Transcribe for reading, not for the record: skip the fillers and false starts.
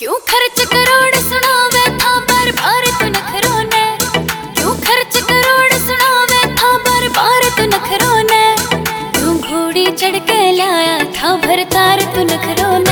क्यों खर्च करोड़ सुनावे था बार बार तू नखरों ने। क्यों खर्च करोड़ सुनावे था बार बार तू नखरों ने। क्यों घोड़ी चढ़ के लाया था भरतार तू नखरों ने।